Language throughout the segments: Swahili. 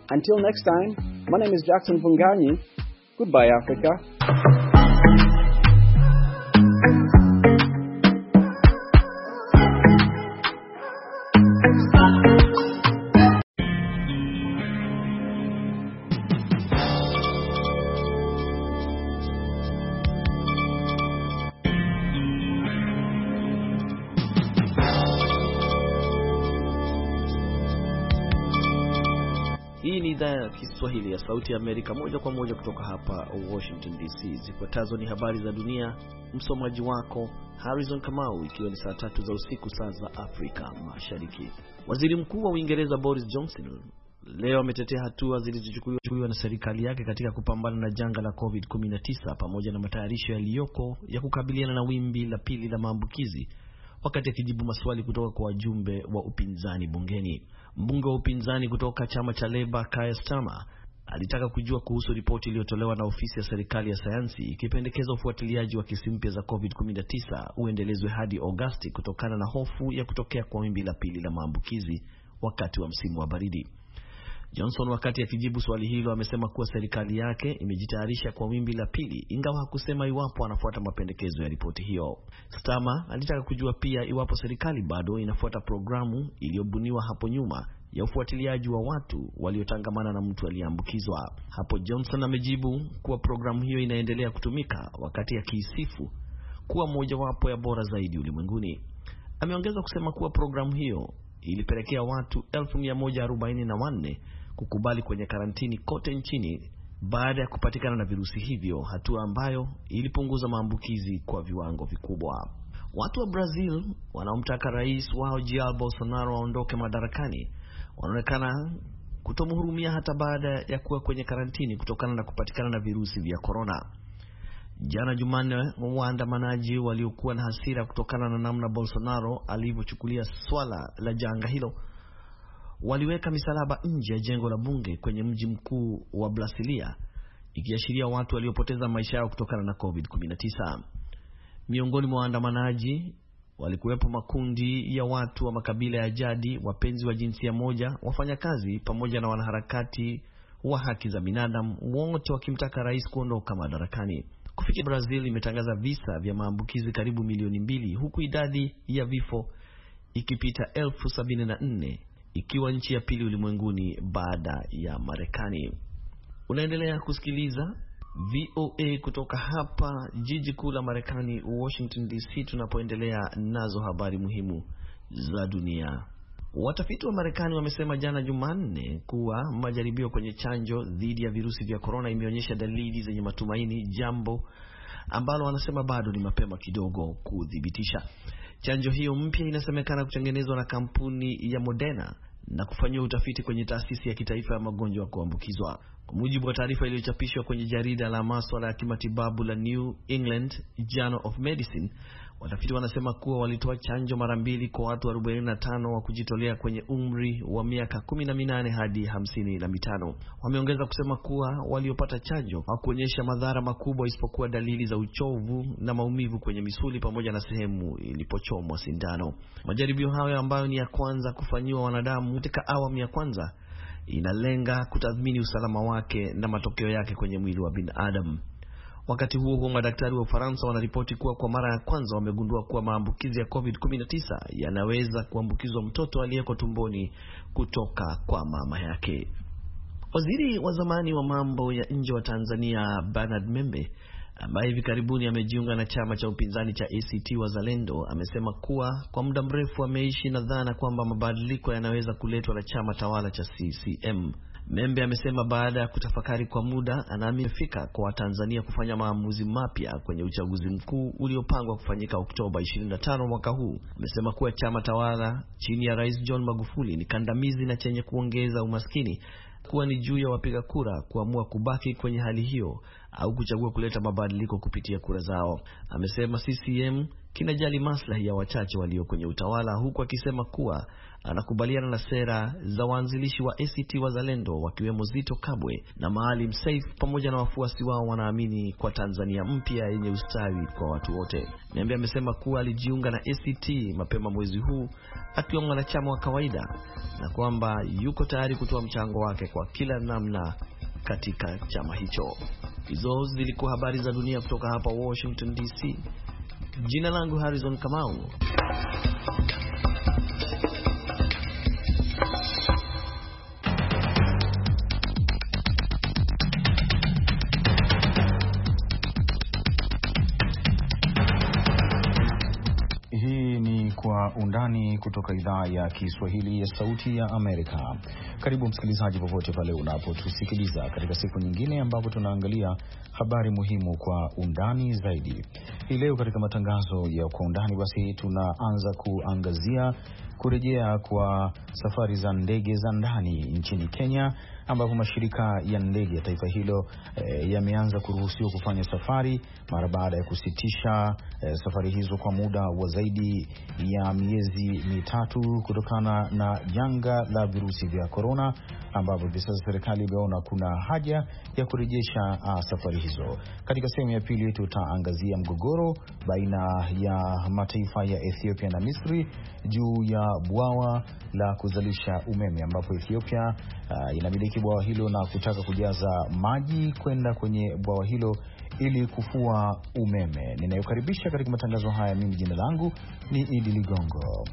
Until next time, my name is Jackson Vunganyi. Goodbye, Africa. Hii ni idhaa ya Kiswahili ya Sauti ya Amerika, moja kwa moja kutoka hapa Washington DC. Zifuatazo ni habari za dunia, msomaji wako Harrison Kamau, ikiwa ni saa 3 za usiku saa za Afrika Mashariki. Waziri Mkuu wa Uingereza Boris Johnson leo ametetea hatua zilizochukuliwa na serikali yake katika kupambana na janga la COVID-19 pamoja na matayarisho yaliyoko ya kukabiliana na wimbi la pili la maambukizi, wakati akijibu maswali kutoka kwa wajumbe wa upinzani bungeni. Mbunge wa upinzani kutoka chama cha Labour Keir Starmer alitaka kujua kuhusu ripoti iliyotolewa na ofisi ya serikali ya sayansi ikipendekeza ufuatiliaji wa kesi mpya za COVID-19 uendelezwe hadi Agosti kutokana na hofu ya kutokea kwa wimbi la pili la maambukizi wakati wa msimu wa baridi. Johnson, wakati akijibu swali hilo, amesema kuwa serikali yake imejitayarisha kwa wimbi la pili, ingawa hakusema iwapo anafuata mapendekezo ya ripoti hiyo. Starmer alitaka kujua pia iwapo serikali bado inafuata programu iliyobuniwa hapo nyuma ya ufuatiliaji wa watu waliotangamana na mtu aliyeambukizwa. Hapo Johnson amejibu kuwa programu hiyo inaendelea kutumika, wakati akiisifu kuwa mojawapo ya bora zaidi ulimwenguni. Ameongeza kusema kuwa programu hiyo ilipelekea watu 1144 kukubali kwenye karantini kote nchini baada ya kupatikana na virusi hivyo, hatua ambayo ilipunguza maambukizi kwa viwango vikubwa. Watu wa Brazil wanaomtaka rais wao Jair Bolsonaro aondoke madarakani wanaonekana kutomhurumia hata baada ya kuwa kwenye karantini kutokana na kupatikana na virusi vya corona. Jana Jumanne, waandamanaji waliokuwa na hasira kutokana na namna Bolsonaro alivyochukulia swala la janga hilo waliweka misalaba nje ya jengo la bunge kwenye mji mkuu wa Brasilia, ikiashiria watu waliopoteza maisha yao kutokana na COVID-19. Miongoni mwa waandamanaji walikuwepo makundi ya watu wa makabila ya jadi, wapenzi wa jinsia moja, wafanyakazi pamoja na wanaharakati wa haki za binadamu, wote wakimtaka rais kuondoka madarakani. Kufikia Brazil imetangaza visa vya maambukizi karibu milioni 2, huku idadi ya vifo ikipita 74,000, ikiwa nchi ya pili ulimwenguni baada ya Marekani. Unaendelea kusikiliza VOA kutoka hapa jiji kuu la Marekani, Washington DC, tunapoendelea nazo habari muhimu za dunia. Watafiti wa Marekani wamesema jana Jumanne kuwa majaribio kwenye chanjo dhidi ya virusi vya corona imeonyesha dalili zenye matumaini, jambo ambalo wanasema bado ni mapema kidogo kudhibitisha. Chanjo hiyo mpya inasemekana kutengenezwa na kampuni ya Moderna na kufanywa utafiti kwenye taasisi ya kitaifa ya magonjwa ya kuambukizwa. Kwa mujibu wa taarifa iliyochapishwa kwenye jarida la masuala ya kimatibabu la New England Journal of Medicine, watafiti wanasema kuwa walitoa chanjo mara 2 kwa watu 45 wa kujitolea kwenye umri wa miaka 18 hadi 55. Wameongeza kusema kuwa waliopata chanjo hawakuonyesha madhara makubwa isipokuwa dalili za uchovu na maumivu kwenye misuli pamoja na sehemu ilipochomwa sindano. Majaribio hayo ambayo ni ya kwanza kufanywa wanadamu katika awamu ya kwanza inalenga kutathmini usalama wake na matokeo yake kwenye mwili wa binadamu. Wakati huo madaktari wa Ufaransa wanaripoti kuwa kwa mara ya kwanza wamegundua kuwa maambukizi ya COVID-19 yanaweza kuambukizwa mtoto aliyeko tumboni kutoka kwa mama yake. Waziri wa zamani wa mambo ya nje wa Tanzania Bernard Membe, ambaye hivi karibuni amejiunga na chama cha upinzani cha ACT Wazalendo, amesema kuwa kwa muda mrefu ameishi na dhana kwamba mabadiliko yanaweza kuletwa na chama tawala cha CCM. Membe amesema baada ya kutafakari kwa muda, anaamini fika kwa Tanzania kufanya maamuzi mapya kwenye uchaguzi mkuu uliopangwa kufanyika Oktoba 25 mwaka huu. Amesema kuwa chama tawala chini ya Rais John Magufuli ni kandamizi na chenye kuongeza umaskini, kuwa ni juu ya wapiga kura kuamua kubaki kwenye hali hiyo au kuchagua kuleta mabadiliko kupitia kura zao. Amesema CCM kinajali maslahi ya wachache walio kwenye utawala, huku akisema kuwa anakubaliana na sera za waanzilishi wa ACT Wazalendo wakiwemo Zitto Kabwe na Maalim Seif pamoja na wafuasi wao wanaamini kwa Tanzania mpya yenye ustawi kwa watu wote. Membe amesema kuwa alijiunga na ACT mapema mwezi huu akiwa mwanachama wa kawaida na kwamba yuko tayari kutoa mchango wake kwa kila namna katika chama hicho. Hizo zilikuwa habari za dunia kutoka hapa Washington DC. Jina langu Harrison Kamau. Kwa undani kutoka idhaa ya Kiswahili ya Sauti ya Amerika. Karibu msikilizaji popote pale unapotusikiliza katika siku nyingine ambapo tunaangalia habari muhimu kwa undani zaidi. Hii leo katika matangazo ya kwa undani basi tunaanza kuangazia kurejea kwa safari za ndege za ndani nchini Kenya, ambapo mashirika ya ndege ya taifa hilo yameanza kuruhusiwa kufanya safari mara baada ya kusitisha safari hizo kwa muda wa zaidi ya miezi mitatu kutokana na janga la virusi vya corona, ambapo sasa serikali imeona kuna haja ya kurejesha safari hizo. Katika sehemu ya pili tutaangazia mgogoro baina ya mataifa ya Ethiopia na Misri juu ya bwawa la kuzalisha umeme, ambapo Ethiopia inamiliki bwawa hilo na kutaka kujaza maji kwenda kwenye bwawa hilo ili kufua umeme. Ninayokaribisha katika matangazo haya, mimi jina langu ni Idi Ligongo.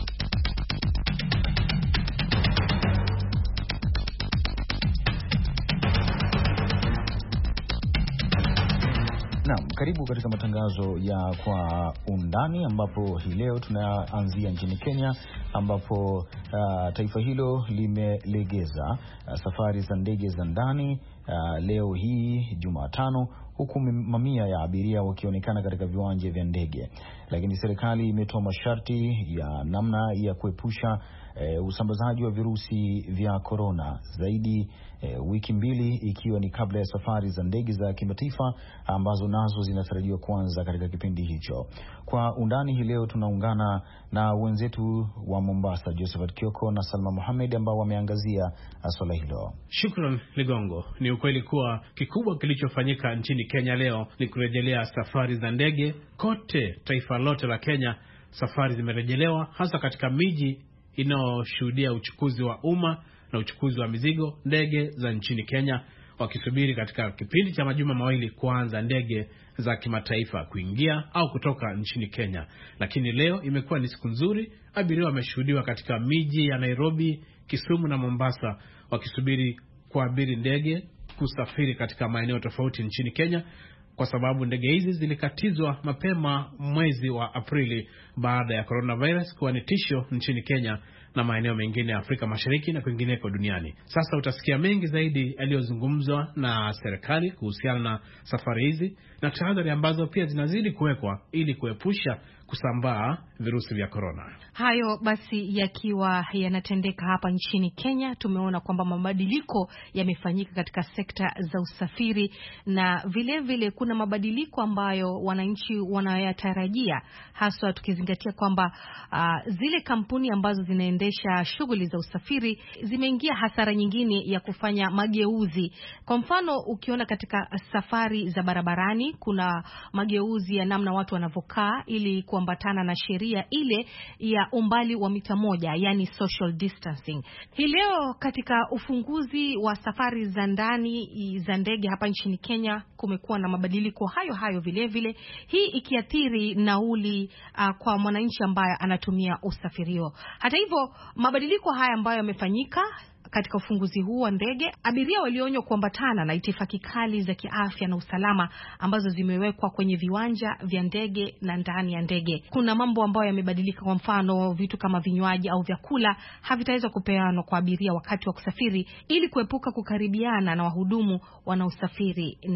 Naam, karibu katika matangazo ya kwa undani, ambapo hii leo tunaanzia nchini Kenya, ambapo taifa hilo limelegeza safari za ndege za ndani leo hii Jumatano, huku mamia ya abiria wakionekana katika viwanja vya ndege. Lakini serikali imetoa masharti ya namna ya kuepusha usambazaji wa virusi vya corona zaidi wiki mbili, ikiwa ni kabla ya safari za ndege za kimataifa ambazo nazo zinatarajiwa kuanza katika kipindi hicho. Kwa undani hii leo tunaungana na wenzetu wa Mombasa, Josephat Kioko na Salma Mohamed, ambao wameangazia swala hilo. Shukran Ligongo. Ni ukweli kuwa kikubwa kilichofanyika nchini Kenya leo ni kurejelea safari za ndege kote taifa lote la Kenya. Safari zimerejelewa hasa katika miji inayoshuhudia uchukuzi wa umma na uchukuzi wa mizigo, ndege za nchini Kenya, wakisubiri katika kipindi cha majuma mawili kuanza ndege za kimataifa kuingia au kutoka nchini Kenya. Lakini leo imekuwa ni siku nzuri. Abiria wameshuhudiwa katika miji ya Nairobi, Kisumu na Mombasa wakisubiri kuabiri ndege kusafiri katika maeneo tofauti nchini Kenya, kwa sababu ndege hizi zilikatizwa mapema mwezi wa Aprili baada ya coronavirus kuwa ni tisho nchini Kenya na maeneo mengine ya Afrika Mashariki na kwingineko duniani. Sasa utasikia mengi zaidi yaliyozungumzwa na serikali kuhusiana na safari hizi na tahadhari ambazo pia zinazidi kuwekwa ili kuepusha kusambaa virusi vya corona. Hayo basi yakiwa yanatendeka hapa nchini Kenya, tumeona kwamba mabadiliko yamefanyika katika sekta za usafiri, na vile vile kuna mabadiliko ambayo wananchi wanayatarajia, haswa tukizingatia kwamba zile kampuni ambazo zinaendesha shughuli za usafiri zimeingia hasara nyingine ya kufanya mageuzi. Kwa mfano, ukiona katika safari za barabarani kuna mageuzi ya namna watu wanavokaa ili kuambatana na sheria ile ya umbali wa mita 1, yani social distancing. Hii leo katika ufunguzi wa safari za ndani za ndege hapa nchini Kenya kumekuwa na mabadiliko hayo vile vile, hii ikiathiri nauli kwa mwananchi ambaye anatumia usafirio. Hata hivyo, mabadiliko haya ambayo yamefanyika katika ufunguzi huu wa ndege, abiria walionywa kuambatana na itifaki kali za kiafya na usalama ambazo zimewekwa kwenye viwanja vya ndege na ndani ya ndege. Kuna mambo ambayo yamebadilika, kwa mfano vitu kama vinywaji au vyakula havitaweza kupeanwa kwa abiria wakati wa kusafiri ili kuepuka kukaribiana na wahudumu wanaosafiri na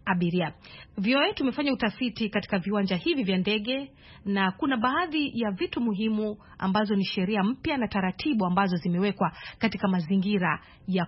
abiria. VOA tumefanya utafiti katika viwanja hivi vya ndege, na kuna baadhi ya vitu muhimu ambazo ni sheria mpya na taratibu ambazo zimewekwa katika mazingira ya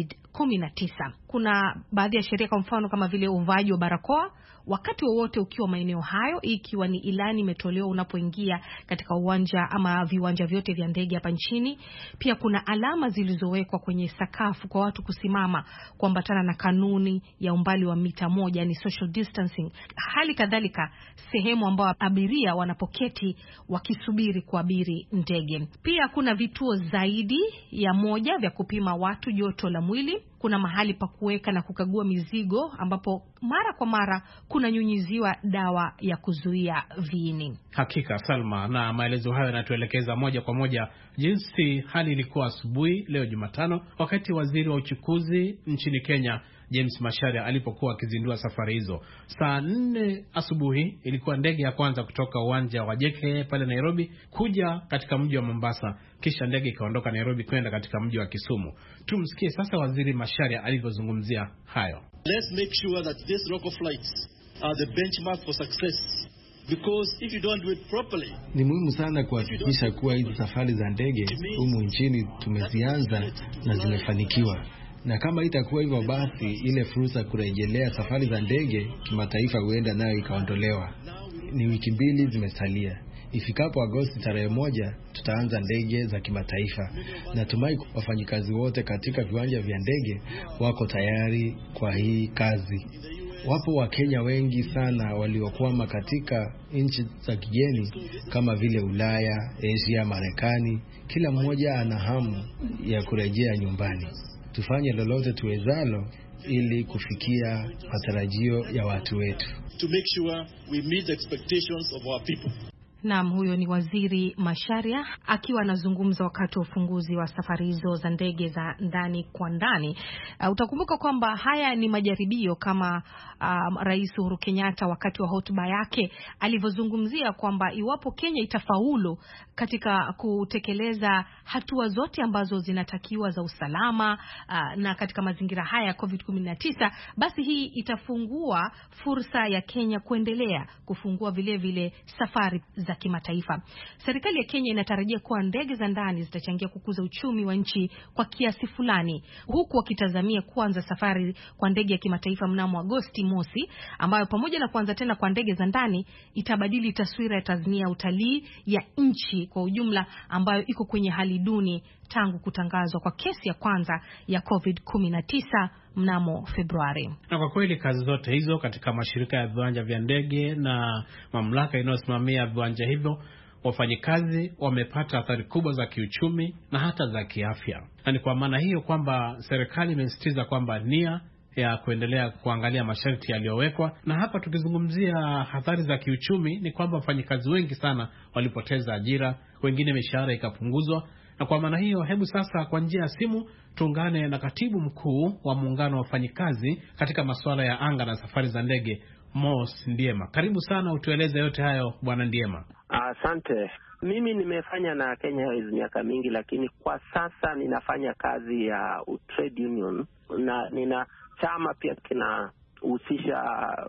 COVID-19. Kuna baadhi ya sheria, kwa mfano kama vile uvaaji wa barakoa wakati wowote ukiwa maeneo hayo, ikiwa ni ilani imetolewa unapoingia katika uwanja ama viwanja vyote vya ndege hapa nchini. Pia kuna alama zilizowekwa kwenye sakafu kwa watu kusimama kuambatana na kanuni ya umbali wa mita 1, yani social distancing. Hali kadhalika sehemu ambao abiria wanapoketi wakisubiri kuabiri ndege. Pia kuna vituo zaidi ya 1 vya kupima watu joto la mwili. Kuna mahali pa kuweka na kukagua mizigo ambapo mara kwa mara kuna nyunyiziwa dawa ya kuzuia viini. Hakika Salma, na maelezo hayo yanatuelekeza moja kwa moja jinsi hali ilikuwa asubuhi leo Jumatano, wakati waziri wa uchukuzi nchini Kenya James Macharia alipokuwa akizindua safari hizo. Saa 4 asubuhi ilikuwa ndege ya kwanza kutoka uwanja wa JKIA pale Nairobi kuja katika mji wa Mombasa, kisha ndege ikaondoka Nairobi kwenda katika mji wa Kisumu. Tumsikie sasa waziri Macharia alivyozungumzia hayo. Let's make sure that these local flights are the benchmark for success. Because if you don't do it properly, ni muhimu sana kuhakikisha kuwa hizi safari za ndege humu nchini tumezianza na zimefanikiwa. Na kama itakuwa hivyo, basi ile fursa kurejelea safari za ndege kimataifa huenda nayo ikaondolewa. Ni wiki 2 zimesalia. Ifikapo Agosti tarehe 1 tutaanza ndege za kimataifa. Natumai wafanyikazi wote katika viwanja vya ndege wako tayari kwa hii kazi. Wapo Wakenya wengi sana waliokwama katika nchi za kigeni kama vile Ulaya, Asia, Marekani. Kila mmoja ana hamu ya kurejea nyumbani. Tufanye lolote tuwezalo ili kufikia matarajio ya watu wetu. To make sure we meet the expectations of our people. Naam, huyo ni waziri Macharia akiwa anazungumza wakati wa ufunguzi wa safari hizo za ndege za ndani kwa ndani. Utakumbuka kwamba haya ni majaribio kama Rais Uhuru Kenyatta wakati wa hotuba yake alivyozungumzia kwamba iwapo Kenya itafaulu katika kutekeleza hatua zote ambazo zinatakiwa za usalama na katika mazingira haya ya COVID-19, basi hii itafungua fursa ya Kenya kuendelea kufungua vile vile safari za kimataifa. Serikali ya Kenya inatarajia kuwa ndege za ndani zitachangia kukuza uchumi wa nchi kwa kiasi fulani, huku wakitazamia kuanza safari kwa ndege ya kimataifa mnamo Agosti mosi, ambayo pamoja na kuanza tena kwa ndege za ndani itabadili taswira ya tasnia ya utalii ya nchi kwa ujumla, ambayo iko kwenye hali duni tangu kutangazwa kwa kesi ya kwanza ya COVID-19 mnamo Februari. Na kwa kweli kazi zote hizo katika mashirika ya viwanja vya ndege na mamlaka inayosimamia viwanja hivyo, wafanyikazi wamepata athari kubwa za kiuchumi na hata za kiafya. Na ni kwa maana hiyo kwamba serikali imesisitiza kwamba nia ya kuendelea kuangalia masharti yaliyowekwa. Na hapa tukizungumzia athari za kiuchumi ni kwamba wafanyikazi wengi sana walipoteza ajira, wengine mishahara ikapunguzwa. Na kwa maana hiyo, hebu sasa kwa njia ya simu tuungane na katibu mkuu wa muungano wa wafanyikazi katika masuala ya anga na safari za ndege, Mos Ndiema. Karibu sana, utueleze yote hayo bwana Ndiema. Asante. Mimi nimefanya na Kenya Airways miaka mingi, lakini kwa sasa ninafanya kazi ya trade union na nina chama pia kinahusisha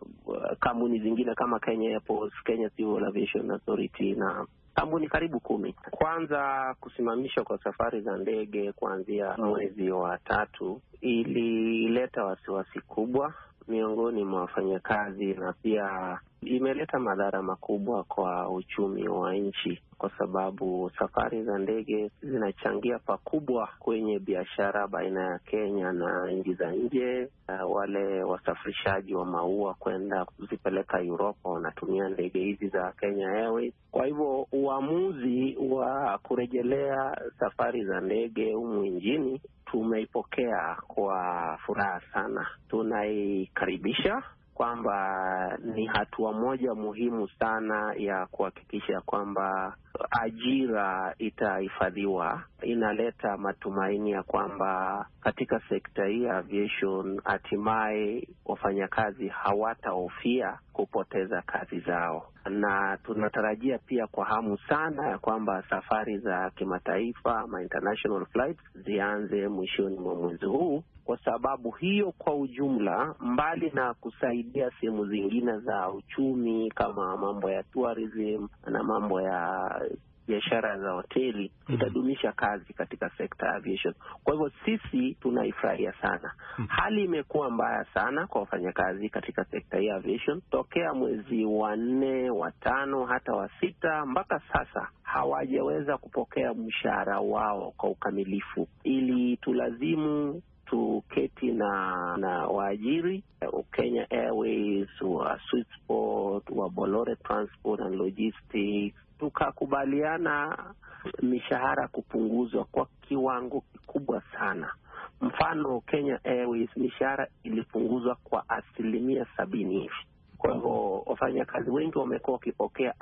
kampuni zingine kama Kenya Airports, Kenya Civil Aviation Authority na kampuni karibu 10. Kwanza, kusimamishwa kwa safari za ndege kuanzia mwezi wa 3 ilileta wasiwasi kubwa miongoni mwa wafanyakazi, na pia imeleta madhara makubwa kwa uchumi wa nchi, kwa sababu safari za ndege zinachangia pakubwa kwenye biashara baina ya Kenya na nchi za nje. Wale wasafirishaji wa maua kwenda kuzipeleka Europa wanatumia ndege hizi za Kenya Airways. Kwa hivyo uamuzi wa kurejelea safari za ndege humu nchini tumeipokea kwa furaha sana. Tunaikaribisha kwamba ni hatua moja muhimu sana ya kuhakikisha kwamba ajira itahifadhiwa, inaleta matumaini ya kwamba katika sekta hii ya aviation hatimaye wafanyakazi hawatahofia kupoteza kazi zao, na tunatarajia pia kwa hamu sana ya kwamba safari za kimataifa ama international flights zianze mwishoni mwa mwezi huu. Kwa sababu hiyo, kwa ujumla, mbali na kusaidia sehemu zingine za uchumi kama mambo ya tourism na mambo ya biashara za hoteli, itadumisha kazi katika sekta ya aviation. Kwa hivyo sisi tunaifurahia sana. Hali imekuwa mbaya sana kwa wafanyakazi katika sekta ya aviation tokea mwezi wa 4, wa 5, hata wa 6 mpaka sasa hawajaweza kupokea mshahara wao kwa ukamilifu. Ili tulazimu tuketi na waajiri Kenya Airways, wa Swissport, wa Bolore Transport and Logistics, tukakubaliana mishahara kupunguzwa kwa kiwango kikubwa sana. Mfano, Kenya Airways mishahara ilipunguzwa kwa 70% hivi. Kwa hivyo wafanyakazi wengi wamekuwa wakipokea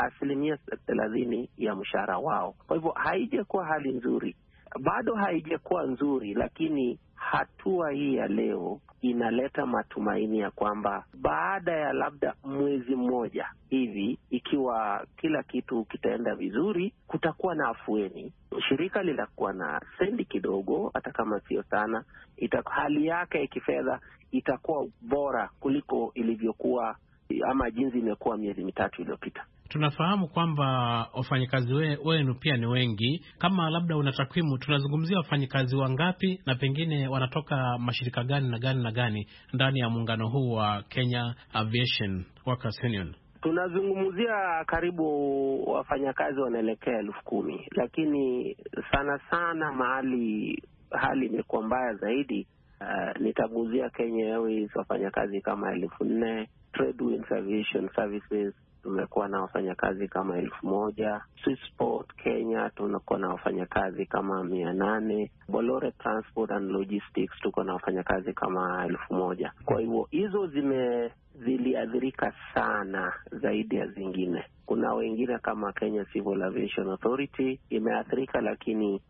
30% ya mshahara wao. Kwa hivyo haijakuwa hali nzuri. Bado haijakuwa nzuri, lakini hatua hii ya leo inaleta matumaini ya kwamba baada ya labda mwezi mmoja hivi, ikiwa kila kitu kitaenda vizuri, kutakuwa na afueni. Shirika litakuwa na sendi kidogo, hata kama sio sana. Hali yake ya kifedha itakuwa bora kuliko ilivyokuwa ama jinsi imekuwa miezi 3 iliyopita. Tunafahamu kwamba wafanyakazi wenu pia ni wengi. Kama labda una takwimu, tunazungumzia wafanyakazi wangapi na pengine wanatoka mashirika gani na gani na gani ndani ya muungano huu wa Kenya Aviation Workers Union? Tunazungumzia karibu wafanyakazi wanaelekea 10,000, lakini sana sana mahali hali imekuwa mbaya zaidi, nitaguzia Kenya Airways, wafanyakazi kama 4,000, Tradewinds Aviation Services tumekuwa na wafanyakazi kama 1,000, Swissport Kenya tunakuwa na wafanyakazi kama 800, Bolore Transport and Logistics tuko na wafanyakazi kama 1,000. Kwa hivyo hizo ziliathirika sana zaidi ya zingine. Kuna wengine kama Kenya Civil Aviation Authority imeathirika, lakini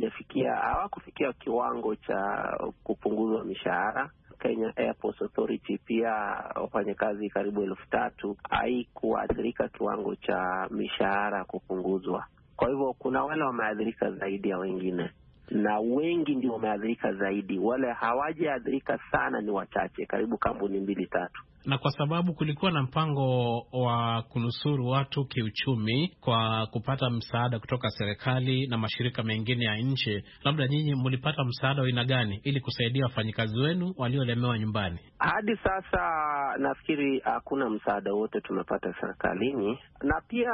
hawakufikia kiwango cha kupunguzwa mishahara. Kenya Airports Authority pia wafanyakazi karibu 3,000 haikuathirika kiwango cha mishahara kupunguzwa. Kwa hivyo kuna wale wameathirika zaidi ya wengine, na wengi ndio wameathirika zaidi. Wale hawajaathirika sana ni wachache, karibu kampuni 2-3. Na kwa sababu kulikuwa na mpango wa kunusuru watu kiuchumi kwa kupata msaada kutoka serikali na mashirika mengine ya nchi, labda nyinyi mlipata msaada wa aina gani ili kusaidia wafanyikazi wenu waliolemewa nyumbani? Hadi sasa nafikiri hakuna msaada wote tumepata serikalini, na pia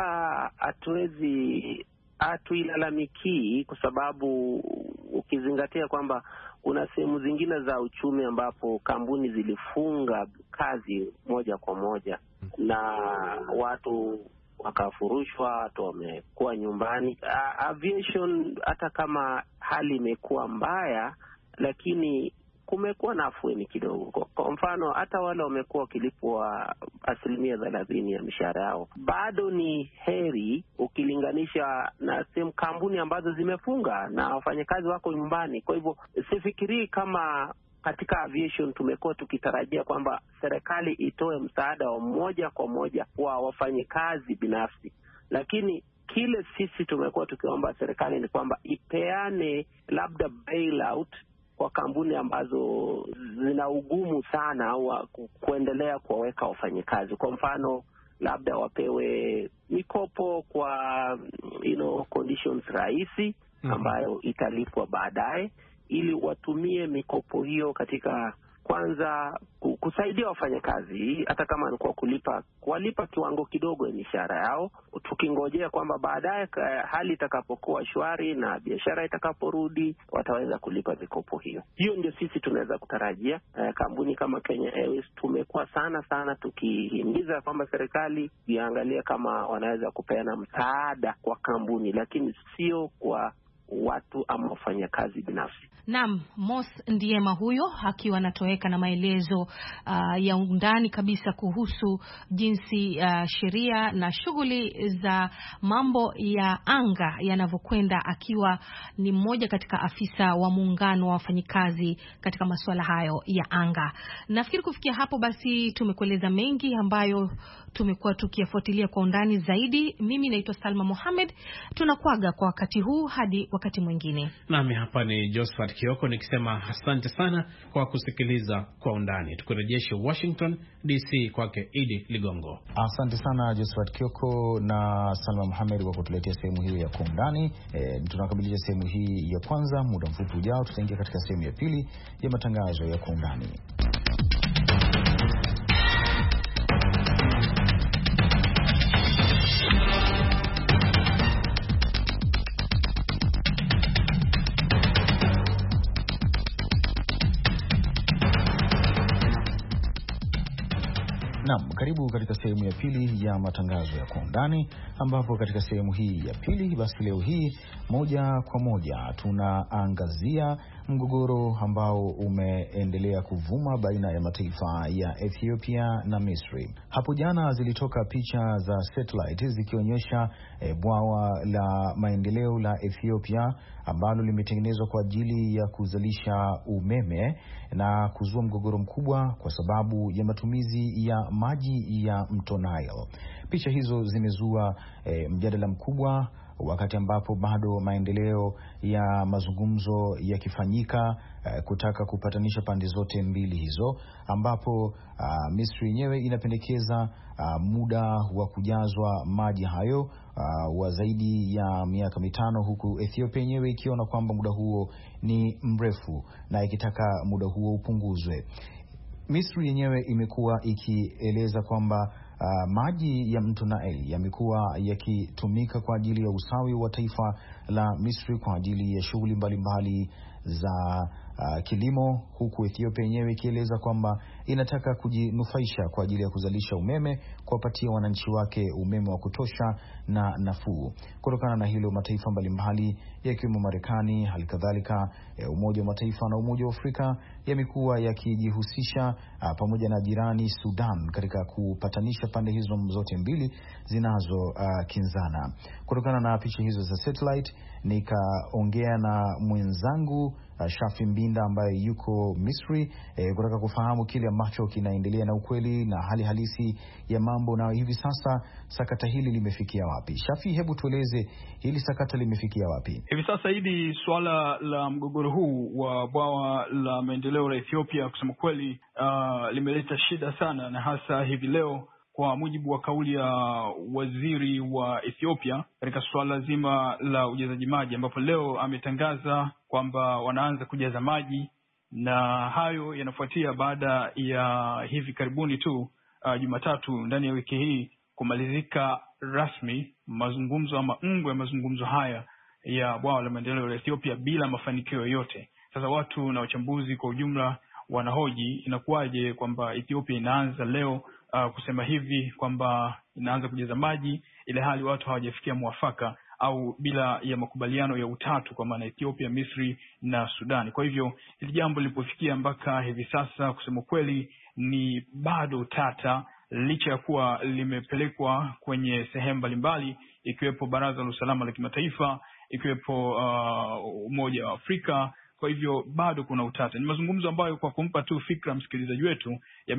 hatuilalamiki kwa sababu ukizingatia kwamba kuna sehemu zingine za uchumi ambapo kampuni zilifunga kazi moja kwa moja na watu wakafurushwa, watu wamekuwa nyumbani. Aviation, hata kama hali imekuwa mbaya, lakini kumekuwa na afueni kidogo. Kwa mfano, hata wale wamekuwa wakilipwa 30% ya mishahara yao, bado ni heri ukilinganisha na sehemu kampuni ambazo zimefunga na wafanyakazi wako nyumbani. Kwa hivyo sifikirii kama katika aviation tumekuwa tukitarajia kwamba serikali itoe msaada wa moja kwa moja kwa wafanyakazi binafsi, lakini kile sisi tumekuwa tukiomba serikali ni kwamba ipeane labda bailout kwa kampuni ambazo zina ugumu sana au kuendelea kuwaweka wafanyakazi. Kwa mfano, labda wapewe mikopo kwa conditions rahisi ambayo italipwa baadaye, ili watumie mikopo hiyo katika kwanza kusaidia wafanyakazi, hata kama ni kwa kuwalipa kiwango kidogo ya mishahara yao, tukingojea kwamba baadaye hali itakapokuwa shwari na biashara itakaporudi wataweza kulipa mikopo hiyo. Hiyo ndio sisi tunaweza kutarajia. Kampuni kama Kenya Airways tumekuwa sana tukihimiza kwamba serikali iangalie kama wanaweza kupeana msaada kwa kampuni, lakini sio kwa watu ama wafanyakazi binafsi. Naam, Mos Ndiema huyo akiwa anatoweka na maelezo ya undani kabisa kuhusu jinsi sheria na shughuli za mambo ya anga yanavyokwenda, akiwa ni mmoja katika afisa wa muungano wa wafanyikazi katika masuala hayo ya anga. Nafikiri kufikia hapo basi tumekueleza mengi ambayo tumekuwa tukiyafuatilia kwa undani zaidi. Mimi naitwa Salma Mohamed. Tunakuaga kwa wakati huu hadi wakati mwingine. Nami hapa ni Josephat Kioko nikisema asante sana kwa kusikiliza Kwa Undani. Tukurejeshe Washington DC kwake Idi Ligongo. Asante sana Josephat Kioko na Salma Mohamed kwa kutuletea sehemu hiyo ya Kwa Undani. Tunakamilisha sehemu hii ya kwanza. Muda mfupi ujao tutaingia katika sehemu ya pili ya matangazo ya Kwa Undani. Naam, karibu katika sehemu ya pili ya matangazo ya Kwa Undani, ambapo katika sehemu hii ya pili basi leo hii moja kwa moja tunaangazia mgogoro ambao umeendelea kuvuma baina ya mataifa ya Ethiopia na Misri. Hapo jana zilitoka picha za satellite zikionyesha bwawa la maendeleo la Ethiopia ambalo limetengenezwa kwa ajili ya kuzalisha umeme na kuzua mgogoro mkubwa kwa sababu ya matumizi ya maji ya mto Nile. Picha hizo zimezua mjadala mkubwa wakati ambapo bado maendeleo ya mazungumzo yakifanyika kutaka kupatanisha pande zote mbili hizo, ambapo Misri yenyewe inapendekeza muda wa kujazwa maji hayo wa zaidi ya miaka 5, huku Ethiopia yenyewe ikiona kwamba muda huo ni mrefu na ikitaka muda huo upunguzwe. Misri yenyewe imekuwa ikieleza kwamba maji ya mto Nile yamekuwa yakitumika kwa ajili ya usawi wa taifa la Misri kwa ajili ya shughuli mbalimbali za kilimo, huku Ethiopia yenyewe ikieleza kwamba inataka kujinufaisha kwa ajili ya kuzalisha umeme, kuwapatia wananchi wake umeme wa kutosha na nafuu. Kutokana na hilo, mataifa mbalimbali yakiwemo Marekani, halikadhalika Umoja wa Mataifa na Umoja wa Afrika yamekuwa yakijihusisha pamoja na jirani Sudan katika kupatanisha pande hizo zote mbili zinazokinzana. Kutokana na picha hizo za satellite, nikaongea na mwenzangu Shafi Mbinda ambaye yuko Misri kutaka kufahamu kile ambacho kinaendelea na ukweli na hali halisi ya mambo, na hivi sasa sakata hili limefikia wapi. Shafi, hebu tueleze hili sakata limefikia wapi hivi sasa? Hili swala la mgogoro huu wa bwawa la maendeleo la Ethiopia kusema kweli limeleta shida sana, na hasa hivi leo kwa mujibu wa kauli ya waziri wa Ethiopia katika suala zima la ujazaji maji, ambapo leo ametangaza kwamba wanaanza kujaza maji, na hayo yanafuatia baada ya hivi karibuni tu Jumatatu ndani ya wiki hii kumalizika rasmi mazungumzo ama ya mazungumzo haya ya bwawa la maendeleo la Ethiopia bila mafanikio yoyote. Sasa watu na wachambuzi kwa ujumla wanahoji inakuwaje kwamba Ethiopia inaanza leo kusema hivi kwamba inaanza kujaza maji ile hali watu hawajafikia mwafaka au bila ya makubaliano ya utatu, kwa maana Ethiopia, Misri na Sudan. Kwa hivyo hili jambo lilipofikia mpaka hivi sasa kusema kweli ni bado tata, licha ya kuwa limepelekwa kwenye sehemu mbalimbali ikiwepo Baraza la Usalama la Kimataifa, ikiwepo Umoja wa Afrika. Kwa hivyo bado kuna utata. Ni mazungumzo ambayo kwa kumpa tu fikra msikilizaji wetu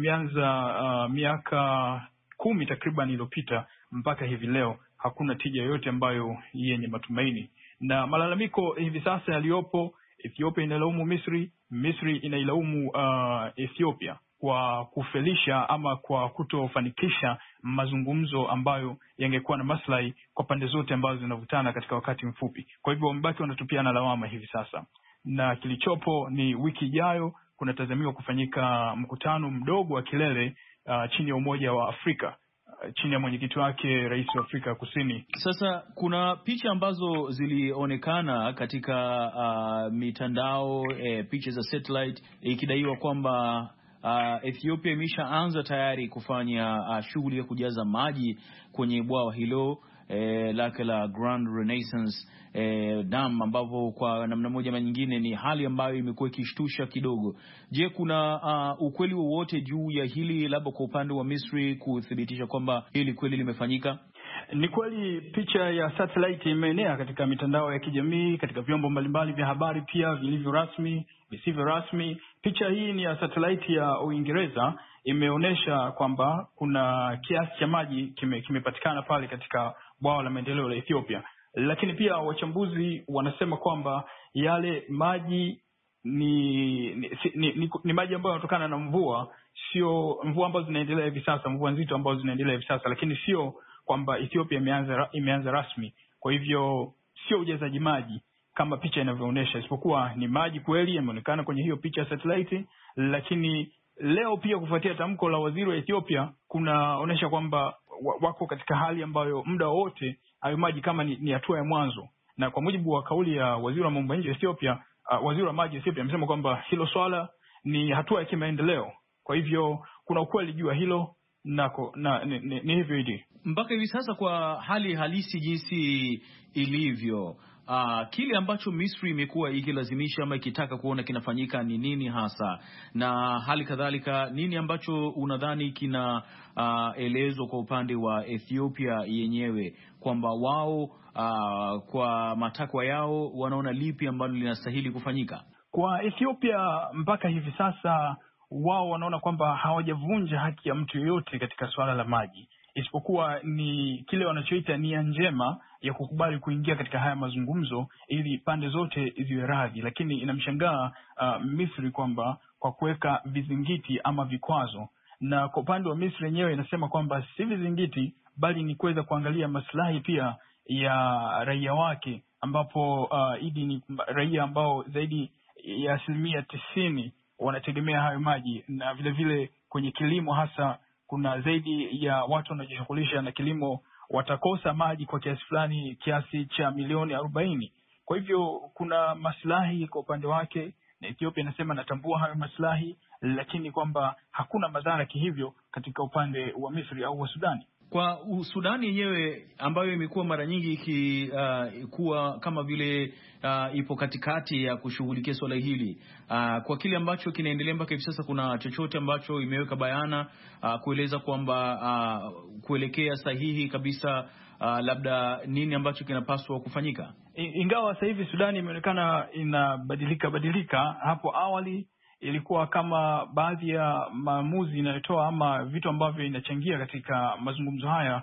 yameanza miaka 10 takriban iliyopita mpaka hivi leo hakuna tija yoyote ambayo yenye matumaini. Na malalamiko hivi sasa yaliyopo, Ethiopia inalaumu Misri, Misri inailaumu Ethiopia kwa kufelisha ama kwa kutofanikisha mazungumzo ambayo yangekuwa na maslahi kwa pande zote ambazo zinavutana katika wakati mfupi. Kwa hivyo wamebaki wanatupiana lawama hivi sasa. Na kilichopo ni wiki ijayo kunatazamiwa kufanyika mkutano mdogo wa kilele chini ya Umoja wa Afrika, chini ya mwenyekiti wake Rais wa Afrika Kusini. Sasa kuna picha ambazo zilionekana katika mitandao, picha za satellite ikidaiwa kwamba Ethiopia imeshaanza tayari kufanya shughuli ya kujaza maji kwenye bwawa hilo, lake la Grand Renaissance Dam, ambapo kwa namna moja ama nyingine ni hali ambayo imekuwa ikishtusha kidogo. Je, kuna ukweli wowote juu ya hili, labda kwa upande wa Misri kuthibitisha kwamba hili kweli limefanyika? Ni kweli picha ya satellite imeenea katika mitandao ya kijamii, katika vyombo mbalimbali vya habari pia vilivyo rasmi, visivyo rasmi. Picha hii ni ya satellite ya Uingereza, imeonyesha kwamba kuna kiasi cha maji kimepatikana pale katika bwawa la maendeleo la Ethiopia. Lakini pia wachambuzi wanasema kwamba yale maji ni maji ambayo yanatokana na mvua, sio mvua ambazo zinaendelea hivi sasa, mvua nzito ambazo zinaendelea hivi sasa, lakini sio kwamba Ethiopia imeanza rasmi. Kwa hivyo sio ujazaji maji kama picha inavyoonyesha, isipokuwa ni maji kweli yameonekana kwenye hiyo picha ya satellite. Lakini leo pia kufuatia tamko la waziri wa Ethiopia kunaonyesha kwamba wako katika hali ambayo muda wote hayo maji kama ni hatua ya mwanzo. Na kwa mujibu wa kauli ya waziri wa mambo ya nje wa Ethiopia, waziri wa maji Ethiopia amesema kwamba hilo swala ni hatua ya kimaendeleo. Kwa hivyo kuna ukweli juu ya hilo ni hivyo hidi. Mpaka hivi sasa kwa hali halisi jinsi ilivyo, kile ambacho Misri imekuwa ikilazimisha ama ikitaka kuona kinafanyika ni nini hasa, na hali kadhalika nini ambacho unadhani kina elezwa kwa upande wa Ethiopia yenyewe, kwamba wao kwa matakwa yao wanaona lipi ambalo linastahili kufanyika? Kwa Ethiopia mpaka hivi sasa wao wanaona kwamba hawajavunja haki ya mtu yoyote katika suala la maji, isipokuwa ni kile wanachoita nia njema ya kukubali kuingia katika haya mazungumzo ili pande zote ziwe radhi. Lakini inamshangaa Misri kwamba kwa kuweka vizingiti ama vikwazo, na kwa upande wa Misri yenyewe inasema kwamba si vizingiti bali ni kuweza kuangalia maslahi pia ya raia wake, ambapo ni raia ambao zaidi ya 90% wanategemea hayo maji, na vile vile kwenye kilimo hasa kuna zaidi ya watu wanaojishughulisha na kilimo watakosa maji kwa kiasi fulani, kiasi cha milioni 40. Kwa hivyo kuna maslahi kwa upande wake, na Ethiopia inasema natambua hayo maslahi, lakini kwamba hakuna madhara kihivyo katika upande wa Misri au wa Sudani. Kwa Sudani yenyewe ambayo imekuwa mara nyingi ikikuwa kama vile ipo katikati ya kushughulikia swala hili, kwa kile ambacho kinaendelea mpaka hivi sasa, kuna chochote ambacho imeweka bayana kueleza kwamba kuelekea sahihi kabisa, labda nini ambacho kinapaswa kufanyika? Ingawa sasa hivi Sudani imeonekana inabadilika. Hapo awali ilikuwa kama baadhi ya maamuzi inayotoa ama vitu ambavyo inachangia katika mazungumzo haya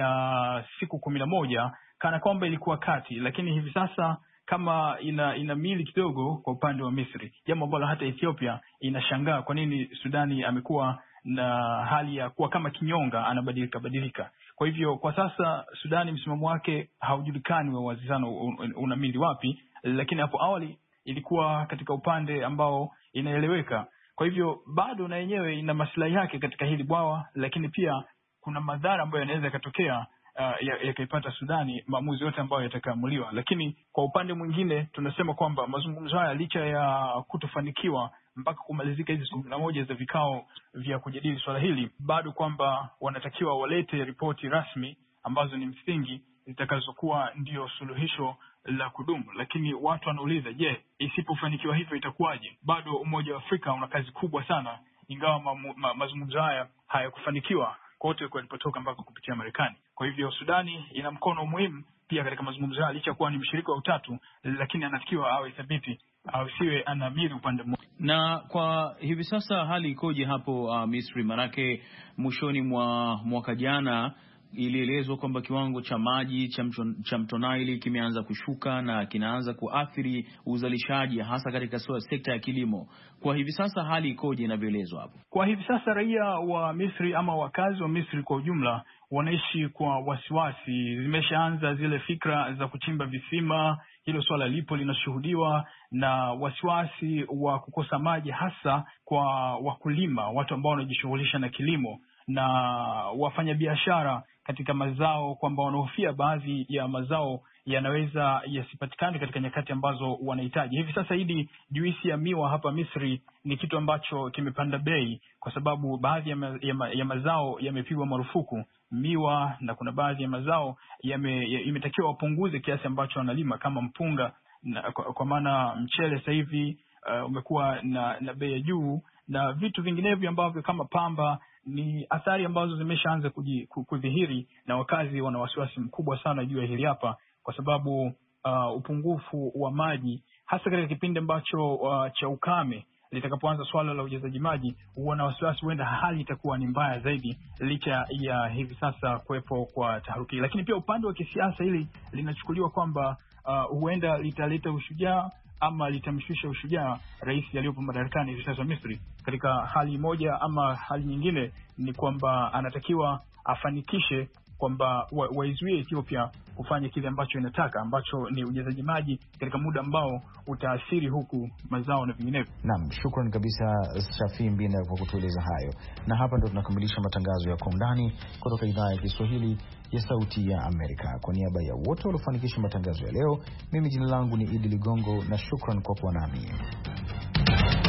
ya siku 11 kana kwamba ilikuwa kati, lakini hivi sasa kama ina mili kidogo kwa upande wa Misri, jambo ambalo hata Ethiopia inashangaa kwa nini Sudani amekuwa na hali ya kuwa kama kinyonga, anabadilika. Kwa hivyo kwa sasa Sudani msimamo wake haujulikani wa wazi sana unamili wapi, lakini hapo awali ilikuwa katika upande ambao inaeleweka. Kwa hivyo bado na yenyewe ina maslahi yake katika hili bwawa, lakini pia kuna madhara ambayo yanaweza yakatokea yakaipata Sudani maamuzi yote ambayo yatakaamuliwa. Lakini kwa upande mwingine tunasema kwamba mazungumzo haya licha ya kutofanikiwa mpaka kumalizika hizi 11 za vikao vya kujadili swala hili, bado kwamba wanatakiwa walete ripoti rasmi ambazo ni msingi zitakazokuwa ndio suluhisho la kudumu. Lakini watu wanauliza, je, isipofanikiwa hivyo itakuwaje? Bado Umoja wa Afrika una kazi kubwa sana, ingawa mazungumzo haya hayakufanikiwa kote kwa ilipotoka mpaka kupitia Marekani. Kwa hivyo Sudani ina mkono muhimu pia katika mazungumzo haya, licha kuwa ni mshirika wa utatu, lakini anatakiwa awe thabiti, asiwe anamiri upande mmoja. Na kwa hivi sasa hali ikoje hapo Misri? Manake mwishoni mwa mwaka jana ilielezwa kwamba kiwango cha maji cha mto Nile kimeanza kushuka na kinaanza kuathiri uzalishaji hasa katika sekta ya kilimo. Kwa hivi sasa hali ikoje inavyoelezwa hapo? Kwa hivi sasa raia wa Misri ama wakazi wa Misri kwa ujumla wanaishi kwa wasiwasi. Zimeshaanza zile fikra za kuchimba visima, hilo swala lipo linashuhudiwa, na wasiwasi wa kukosa maji hasa kwa wakulima, watu ambao wanajishughulisha na kilimo, na wafanyabiashara katika mazao, kwamba wanahofia baadhi ya mazao yanaweza yasipatikane katika nyakati ambazo wanahitaji. Hivi sasa hili juisi ya miwa hapa Misri ni kitu ambacho kimepanda bei kwa sababu baadhi ya mazao yamepigwa marufuku miwa, na kuna baadhi ya mazao imetakiwa wapunguze kiasi ambacho wanalima kama mpunga, kwa maana mchele sasa hivi umekuwa na bei ya juu, na vitu vinginevyo ambavyo kama pamba. Ni athari ambazo zimeshaanza kudhihiri, na wakazi wana wasiwasi mkubwa sana juu ya hili hapa, kwa sababu upungufu wa maji hasa katika kipindi ambacho cha ukame, litakapoanza swala la ujazaji maji, huwa na wasiwasi huenda hali itakuwa ni mbaya zaidi, licha ya hivi sasa kuwepo kwa taharuki. Lakini pia upande wa kisiasa hili linachukuliwa kwamba huenda litaleta ushujaa ama litamshusha ushujaa rais aliyopo madarakani hivi sasa Misri. Katika hali moja ama hali nyingine ni kwamba anatakiwa afanikishe kwamba waizuie Ethiopia kufanya kile ambacho inataka, ambacho ni ujazaji maji katika muda ambao utaathiri huku mazao na vinginevyo. Naam, shukrani kabisa Shafi Mbinda kwa kutueleza hayo. Na hapa ndo tunakamilisha matangazo ya Kwa Undani kutoka idhaa ya Kiswahili ya Sauti ya Amerika. Kwa niaba ya wote waliofanikisha matangazo ya leo, mimi jina langu ni Idi Ligongo na shukrani kwa kuwa nami.